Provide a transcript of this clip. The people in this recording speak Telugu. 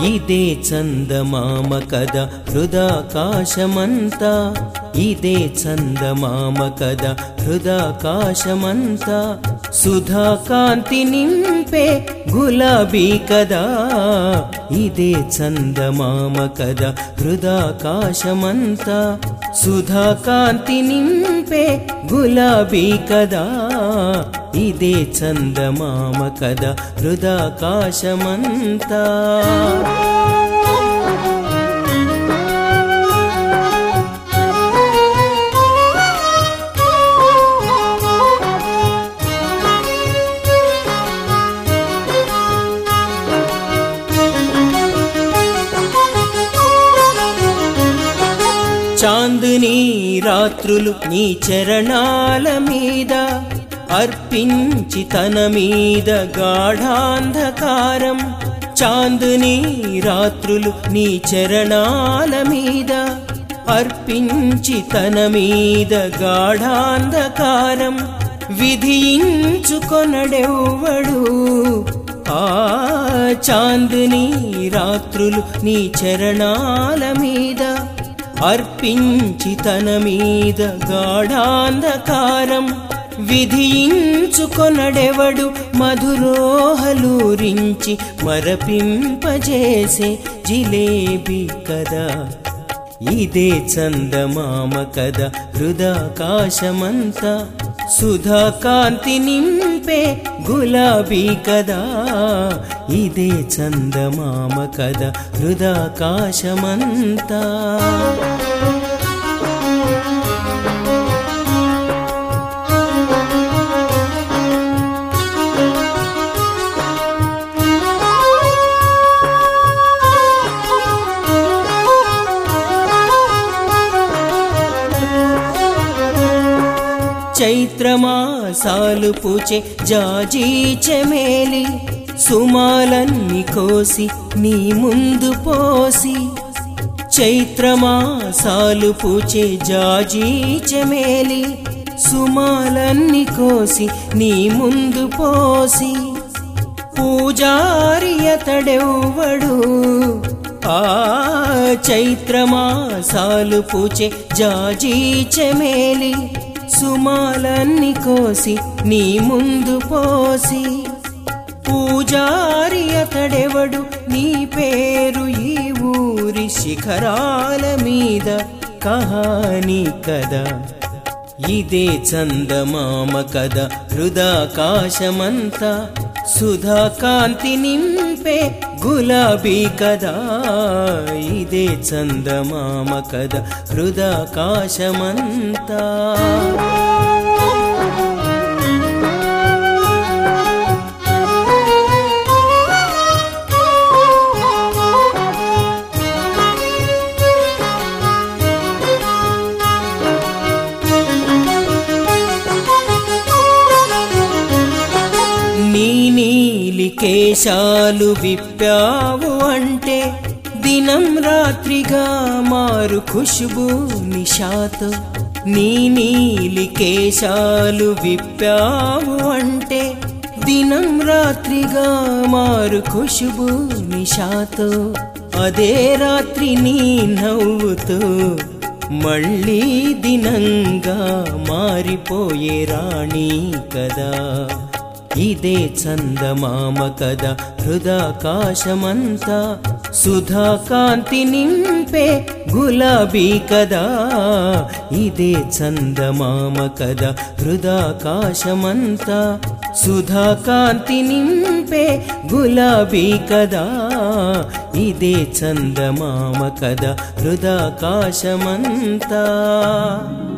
ఇదే చందమామ కదా హృదాకాశమంతా, ఇదే చందమామ కదా హృదాకాశమంతా, సుధాకాంతి నింపే గులాబీ కదా, ఇదే చందమామ కదా హృదాకాశమంతా, సుధాకాంతి నింపే గులాబీ కదా, ఇదే చందమామ కదా హృదాకాశమంతా. చాందిని రాత్రులు నీ చరణాల మీద అర్పించి తన మీద గాఢాంధకారం, చాందిని రాత్రులు నీ చరణాల మీద అర్పించి తన మీద గాఢాంధకారం, విధించుకొనడెవ్వడు ఆ చాందిని రాత్రులు నీ చరణాల మీద అర్పించి తన మీద గాఢాంధకారం, విధించుకొనడెవడు మధురోహలూరించి మరపింపజేసే జిలేబీ కదా, ఇదే చందమామ కదా హృదాకాశమంతా, సుధాకాంతి నింపే గులాబీ కదా, ఇదే చందమామ కదా హృదాకాశమంతా. చైత్రమాసాలు పూచే జాజీ చెమేలి, సుమాలన్ని కోసి నీ ముందు పోసి, చైత్రమాసాలు పూచే జాజీ చెమేలి, సుమాలన్ని కోసి నీ ముందు పోసి, పూజారి అతడెవ్వడు ఆ చైత్రమాసాలు పూచే జాజీ చెమేలి, సుమాలన్ని కోసి నీ ముందు పోసి, పూజారి అతడెవడు నీ పేరు ఈ ఊరి శిఖరాల మీద కహాని కదా, ఇదే చందమామ కదా హృదాకాశమంతా, సుధాకాంతి నింపే గులాబీ కదా, ఇదే చందమామ కదా హృదాకాశమంతా. నీ నీలి కేశాలు విప్పావు అంటే దినం రాత్రిగా మారు ఖుష్బూ నిషాతో, నీ నీలి కేశాలు విప్పావు అంటే దినం రాత్రిగా మారు ఖుష్బూ నిషాతో, అదే రాత్రి నీ నవ్వుతో మళ్ళీ దినంగా మారిపోయే రాణి కదా, ఇదే చందమామ కదా హృదాకాశమంతా, సుధాకాంతి నింపే గులాబీ కదా, ఇదే చందమామ కదా హృదాకాశమంతా, సుధాకాంతి నింపే గులాబీ కదా, ఇదే చందమామ కదా హృదాకాశమంతా.